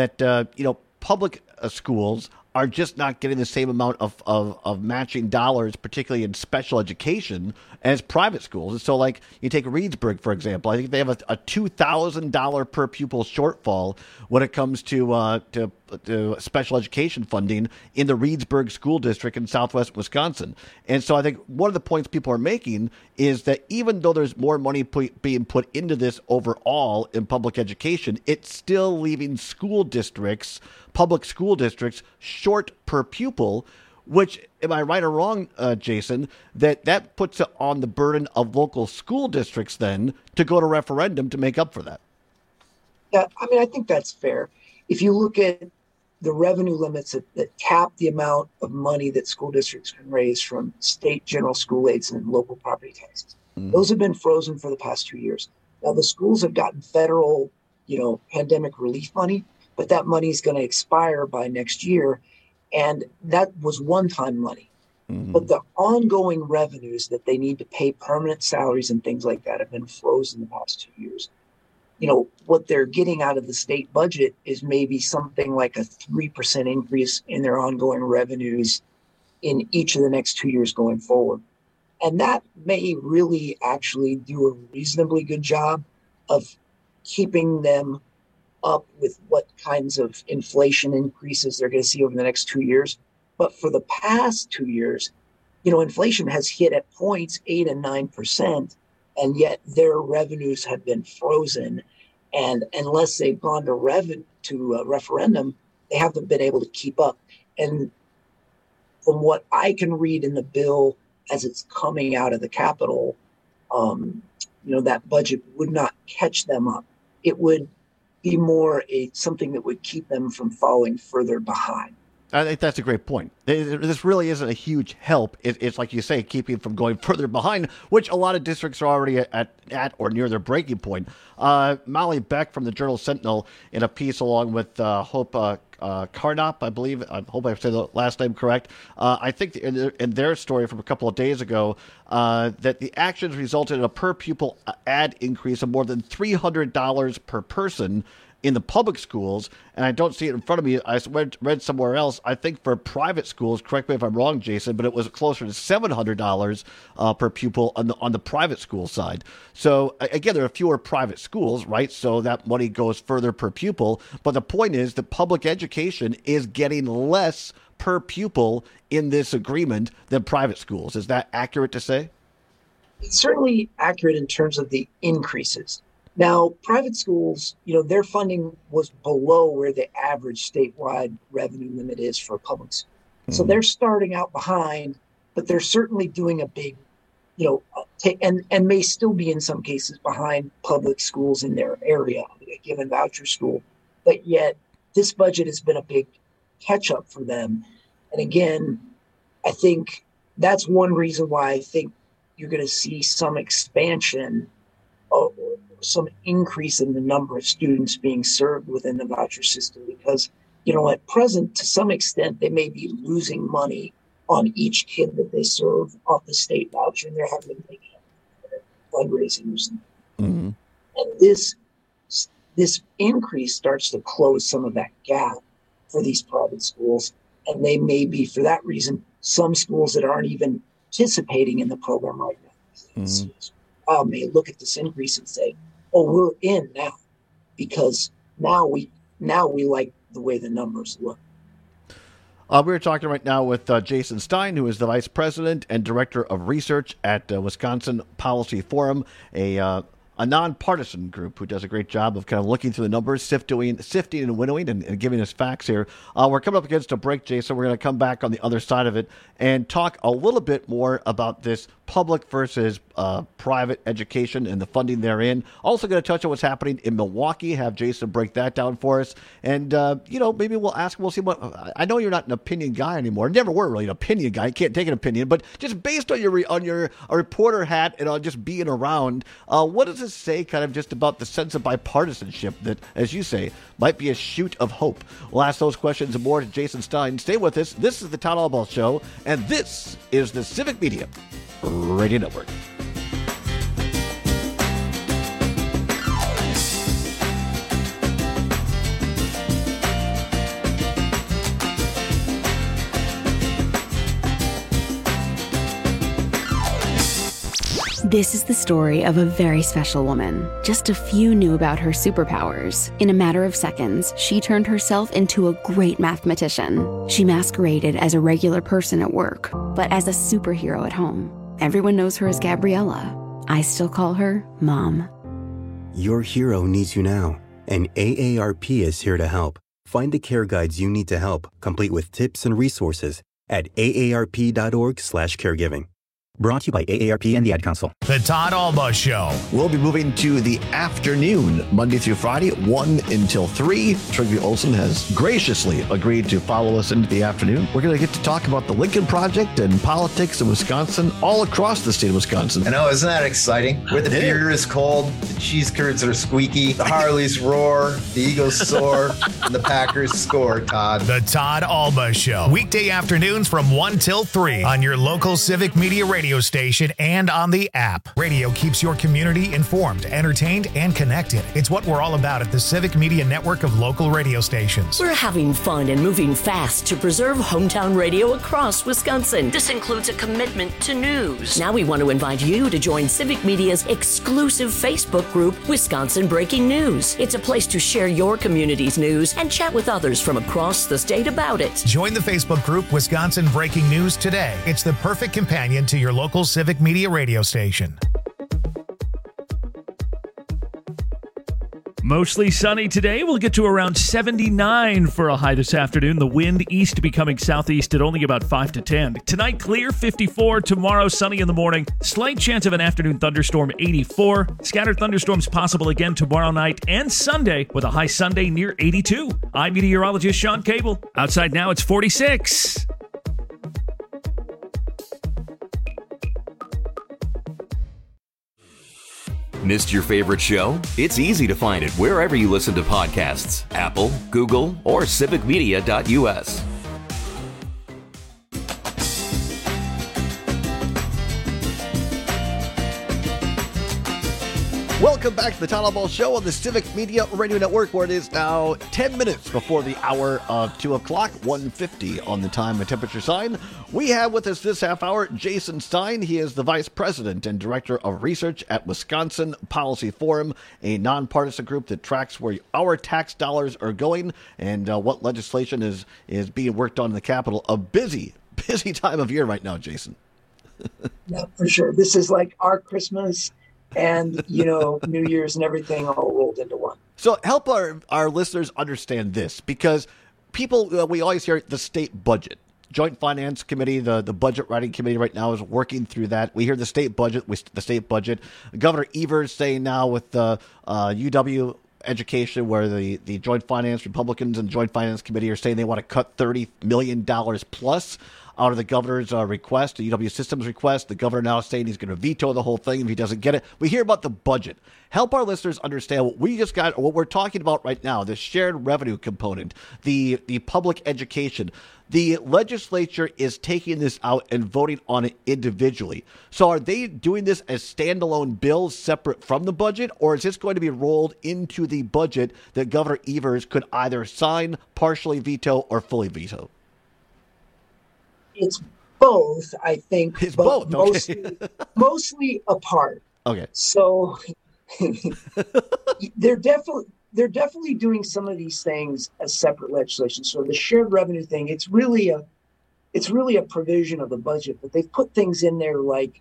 public schools are just not getting the same amount of matching dollars, particularly in special education, as private schools. And so, like, you take Reedsburg, for example. I think they have a $2,000 per pupil shortfall when it comes to special education funding in the Reedsburg School District in southwest Wisconsin. And so I think one of the points people are making is that even though there's more money being put into this overall in public education, it's still leaving public school districts short per pupil, which, am I right or wrong, Jason, that puts it on the burden of local school districts then to go to referendum to make up for that? Yeah, I mean, I think that's fair. If you look at the revenue limits that cap the amount of money that school districts can raise from state general school aids and local property taxes, those have been frozen for the past 2 years. Now, the schools have gotten federal, pandemic relief money, but that money is going to expire by next year. And that was one-time money. But the ongoing revenues that they need to pay permanent salaries and things like that have been frozen the past 2 years. What they're getting out of the state budget is maybe something like a 3% increase in their ongoing revenues in each of the next 2 years going forward. And that may really actually do a reasonably good job of keeping them up with what kinds of inflation increases they're going to see over the next 2 years. But for the past 2 years, inflation has hit at points 8 and 9%, and yet their revenues have been frozen. And unless they've gone to referendum, they haven't been able to keep up. And from what I can read in the bill, as it's coming out of the Capitol, that budget would not catch them up. It would be more something that would keep them from falling further behind. I think that's a great point. This really isn't a huge help. It's like you say, keeping from going further behind, which a lot of districts are already at or near their breaking point. Molly Beck from the Journal Sentinel, in a piece along with Hope Carnop, I believe. I hope I say the last name correct. I think in their story from a couple of days ago, that the actions resulted in a per pupil ad increase of more than $300 per person in the public schools, and I don't see it in front of me. I read somewhere else, I think for private schools, correct me if I'm wrong, Jason, but it was closer to $700 per pupil on the private school side. So, again, there are fewer private schools, right? So that money goes further per pupil. But the point is that public education is getting less per pupil in this agreement than private schools. Is that accurate to say? It's certainly accurate in terms of the increases. Now, private schools, their funding was below where the average statewide revenue limit is for public schools. So they're starting out behind, but they're certainly doing a big, and may still be in some cases behind public schools in their area, a given voucher school. But yet this budget has been a big catch up for them. And again, I think that's one reason why I think you're going to see some expansion of some increase in the number of students being served within the voucher system, because, at present, to some extent, they may be losing money on each kid that they serve off the state voucher, and they're having to make fundraising or something. Mm-hmm. And this increase starts to close some of that gap for these private schools, and they may be, for that reason, some schools that aren't even participating in the program right now. Mm-hmm. May look at this increase and say, "Oh, we're in now," because now we like the way the numbers look. We're talking right now with Jason Stein, who is the Vice President and Director of Research at Wisconsin Policy Forum, a nonpartisan group who does a great job of kind of looking through the numbers, sifting and winnowing and giving us facts here. We're coming up against a break, Jason. We're going to come back on the other side of it and talk a little bit more about this public versus private education and the funding therein. Also going to touch on what's happening in Milwaukee, have Jason break that down for us. And, maybe we'll see what, I know you're not an opinion guy anymore. Never were really an opinion guy. You can't take an opinion, but just based on your reporter hat and on just being around, what does this say kind of just about the sense of bipartisanship that, as you say, might be a shoot of hope? We'll ask those questions and more to Jason Stein. Stay with us. This is the Todd Albaugh Show, and this is the Civic Media Radio Network. This is the story of a very special woman. Just a few knew about her superpowers. In a matter of seconds, she turned herself into a great mathematician. She masqueraded as a regular person at work, but as a superhero at home. Everyone knows her as Gabriella. I still call her Mom. Your hero needs you now, and AARP is here to help. Find the care guides you need to help, complete with tips and resources at aarp.org/caregiving. Brought to you by AARP and the Ad Council. The Todd Albaugh Show. We'll be moving to the afternoon, Monday through Friday, 1 until 3. Trygve Olsen has graciously agreed to follow us into the afternoon. We're going to get to talk about the Lincoln Project and politics in Wisconsin, all across the state of Wisconsin. I know, isn't that exciting? Where the beer is cold, the cheese curds are squeaky, the Harleys roar, the Eagles soar, and the Packers score, Todd. The Todd Albaugh Show. Weekday afternoons from 1 till 3 on your local Civic Media radio station and on the app. Radio keeps your community informed, entertained, and connected. It's what we're all about at the Civic Media Network of local radio stations. We're having fun and moving fast to preserve hometown radio across Wisconsin. This includes a commitment to news. Now we want to invite you to join Civic Media's exclusive Facebook group, Wisconsin Breaking News. It's a place to share your community's news and chat with others from across the state about it. Join the Facebook group Wisconsin Breaking News today. It's the perfect companion to your local Civic Media radio station. Mostly sunny today. We'll get to around 79 for a high this afternoon. The wind east becoming southeast at only about 5 to 10. Tonight, clear, 54. Tomorrow, sunny in the morning. Slight chance of an afternoon thunderstorm, 84. Scattered thunderstorms possible again tomorrow night and Sunday, with a high Sunday near 82. I'm meteorologist Sean Cable. Outside now, it's 46. Missed your favorite show? It's easy to find it wherever you listen to podcasts. Apple, Google, or civicmedia.us. Welcome back to the Town Hall Show on the Civic Media Radio Network, where it is now 10 minutes before the hour of 2 o'clock, 1:50 on the time and temperature sign. We have with us this half hour Jason Stein. He is the Vice President and Director of Research at Wisconsin Policy Forum, a nonpartisan group that tracks where our tax dollars are going and what legislation is being worked on in the Capitol. A busy time of year right now, Jason. Yeah, for sure. This is like our Christmas and, New Year's and everything all rolled into one. So help our listeners understand this, because people, we always hear the state budget. Joint Finance Committee, the budget writing committee right now is working through that. We hear the state budget. Governor Evers saying now with the UW education, where the Joint Finance Republicans and Joint Finance Committee are saying they want to cut $30 million plus out of the governor's request, the UW Systems request. The governor now saying he's going to veto the whole thing if he doesn't get it. We hear about the budget. Help our listeners understand what we just got, or what we're talking about right now, the shared revenue component, the public education. The legislature is taking this out and voting on it individually. So are they doing this as standalone bills separate from the budget, or is this going to be rolled into the budget that Governor Evers could either sign, partially veto, or fully veto? It's both, I think. It's both. Okay. Mostly apart. Okay. So they're definitely doing some of these things as separate legislation. So the shared revenue thing, it's really a provision of the budget, but they've put things in there like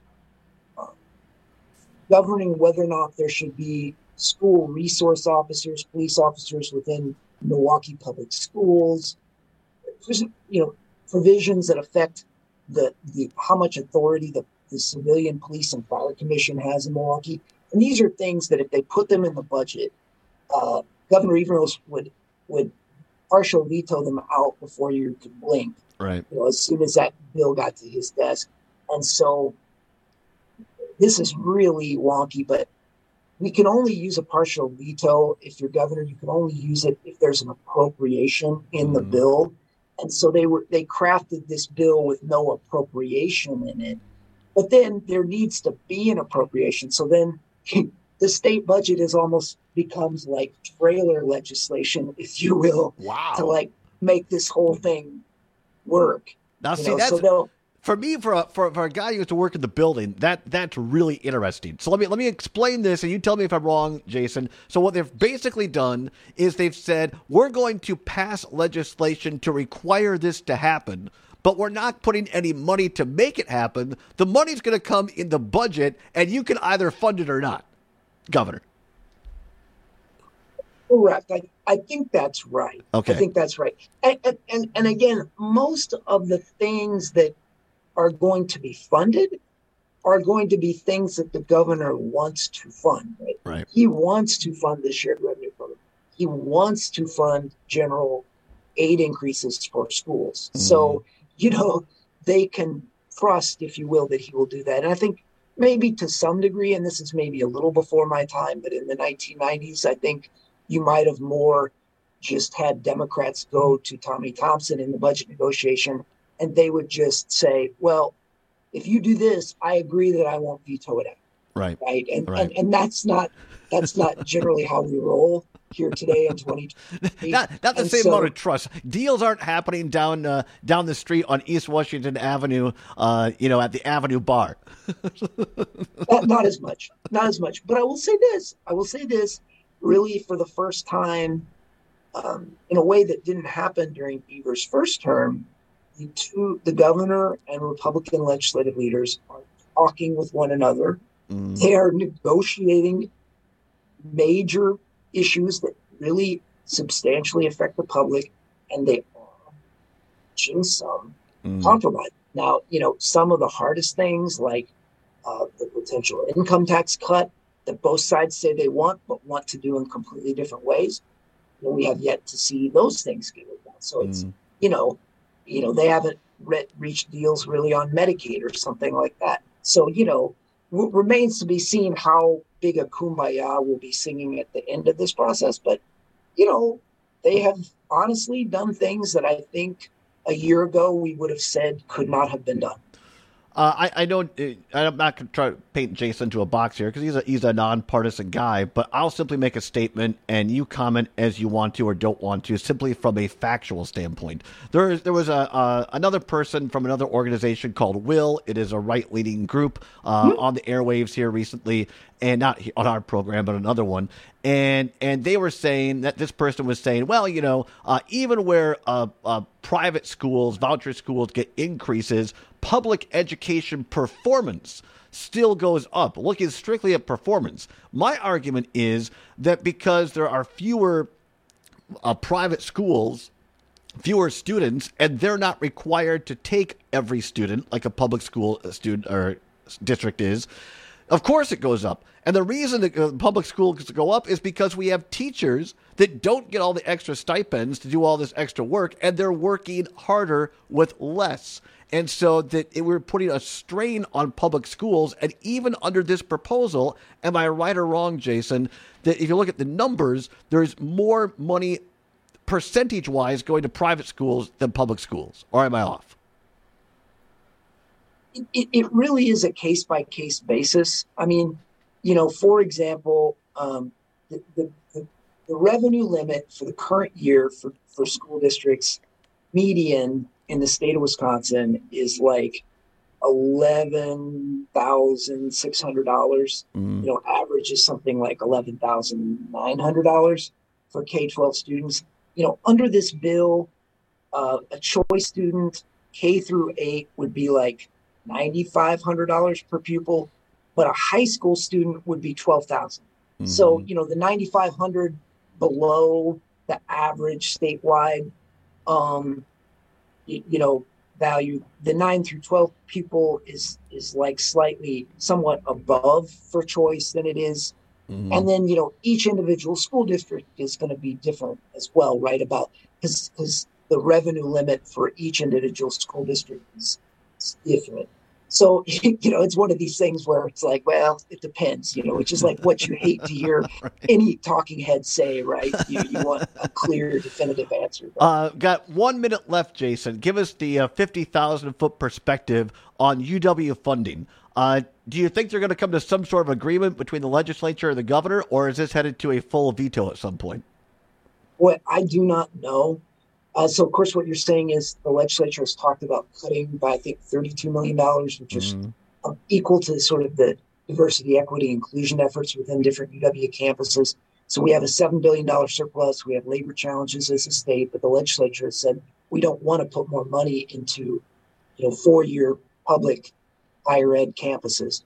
governing whether or not there should be school resource officers, police officers within Milwaukee Public Schools. There's, provisions that affect the how much authority the Civilian Police and Fire Commission has in Milwaukee. And these are things that if they put them in the budget, Governor Evers would partial veto them out before you could blink. Right. As soon as that bill got to his desk. And so this is really wonky, but we can only use a partial veto if you're governor. You can only use it if there's an appropriation in the bill. And so they crafted this bill with no appropriation in it. But then there needs to be an appropriation. So then the state budget almost becomes like trailer legislation, if you will, to make this whole thing work. Now, see, that's for me, for a guy who used to work in the building, that's really interesting. So let me explain this, and you tell me if I'm wrong, Jason. So what they've basically done is they've said, we're going to pass legislation to require this to happen, but we're not putting any money to make it happen. The money's going to come in the budget, and you can either fund it or not, Governor. Correct. I think that's right. Okay. I think that's right. And again, most of the things that are going to be funded are going to be things that the governor wants to fund. Right. He wants to fund the shared revenue program. He wants to fund general aid increases for schools. So, they can trust, if you will, that he will do that. And I think maybe to some degree, and this is maybe a little before my time, but in the 1990s, I think you might have more just had Democrats go to Tommy Thompson in the budget negotiation, and they would just say, well, if you do this, I agree that I won't veto it out. Right. Right. And that's not generally how we roll here today in 2020. Not the same amount of trust. Deals aren't happening down the street on East Washington Avenue, at the Avenue Bar. Not as much. But I will say this, really for the first time, in a way that didn't happen during Evers' first term, the governor and Republican legislative leaders are talking with one another. They are negotiating major issues that really substantially affect the public, and they are reaching some compromise. Now, some of the hardest things, like the potential income tax cut that both sides say they want, but want to do in completely different ways, we have yet to see those things get worked out. So it's, they haven't reached deals really on Medicaid or something like that. So, remains to be seen how big a kumbaya we'll be singing at the end of this process. But, they have honestly done things that I think a year ago we would have said could not have been done. I know I'm not going to try to paint Jason into a box here because he's a nonpartisan guy, but I'll simply make a statement and you comment as you want to or don't want to, simply from a factual standpoint. There was another person from another organization called Will. It is a right-leaning group on the airwaves here recently, and not on our program, but another one. And they were saying that this person was saying, well, even where private schools, voucher schools get increases, public education performance still goes up, looking strictly at performance. My argument is that because there are fewer private schools, fewer students, and they're not required to take every student like a public school student or district is, of course it goes up. And the reason that public schools go up is because we have teachers that don't get all the extra stipends to do all this extra work, and they're working harder with less. And so that we're putting a strain on public schools. And even under this proposal, am I right or wrong, Jason, that if you look at the numbers, there's more money percentage-wise going to private schools than public schools? Or am I off? It really is a case-by-case basis. I mean, for example, the revenue limit for the current year for school districts, median in the state of Wisconsin, is like $11,600. Average is something like $11,900 for K-12 students. Under this bill, a choice student K through 8 would be like $9,500 per pupil, but a high school student would be $12,000. So, the $9,500 below the average statewide, value. The 9 through 12 pupil is like somewhat above for choice than it is. And then, each individual school district is going to be different as well, right? Because the revenue limit for each individual school district is different. So, it's one of these things where it's like, well, it depends, which is like what you hate to hear any talking head say, right? You want a clear, definitive answer. Got 1 minute left, Jason. Give us the 50,000-foot perspective on UW funding. Do you think they're going to come to some sort of agreement between the legislature and the governor, or is this headed to a full veto at some point? Well, I do not know. So, of course, what you're saying is the legislature has talked about cutting by, I think, $32 million, which is equal to sort of the diversity, equity, inclusion efforts within different UW campuses. So we have a $7 billion surplus. We have labor challenges as a state, but the legislature has said we don't want to put more money into, 4-year public higher ed campuses.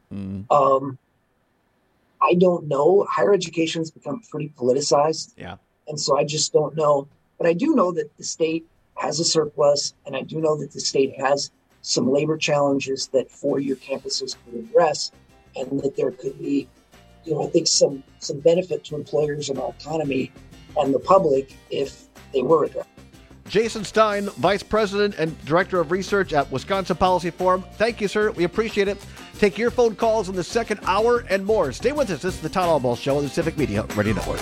I don't know. Higher education has become pretty politicized. Yeah. And so I just don't know. But I do know that the state has a surplus, and I do know that the state has some labor challenges that 4-year campuses could address, and that there could be, I think some benefit to employers and our economy and the public if they were addressed. Jason Stein, Vice President and Director of Research at Wisconsin Policy Forum. Thank you, sir. We appreciate it. Take your phone calls in the second hour and more. Stay with us. This is the Todd Albaugh Show on the Civic Media Radio Network.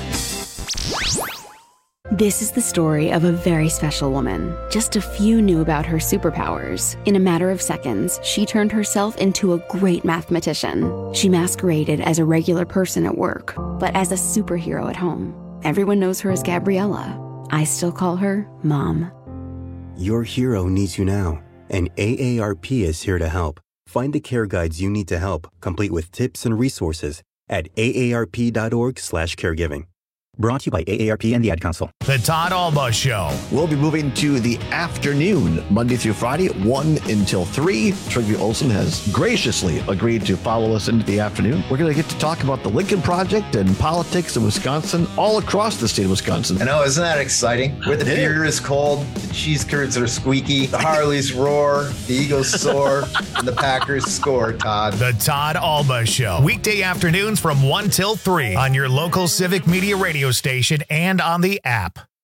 This is the story of a very special woman. Just a few knew about her superpowers. In a matter of seconds, she turned herself into a great mathematician. She masqueraded as a regular person at work, but as a superhero at home. Everyone knows her as Gabriella. I still call her Mom. Your hero needs you now, and AARP is here to help. Find the care guides you need to help, complete with tips and resources at aarp.org/caregiving. Brought to you by AARP and the Ad Council. The Todd Alba Show. We'll be moving to the afternoon, Monday through Friday, 1 until 3. Trygve Olsen has graciously agreed to follow us into the afternoon. We're going to get to talk about the Lincoln Project and politics in Wisconsin, all across the state of Wisconsin. I know, isn't that exciting? Where the beer is cold, the cheese curds are squeaky, the Harleys roar, the Eagles soar, and the Packers score, Todd. The Todd Alba Show. Weekday afternoons from 1 till 3 on your local Civic Media radio station and on the app.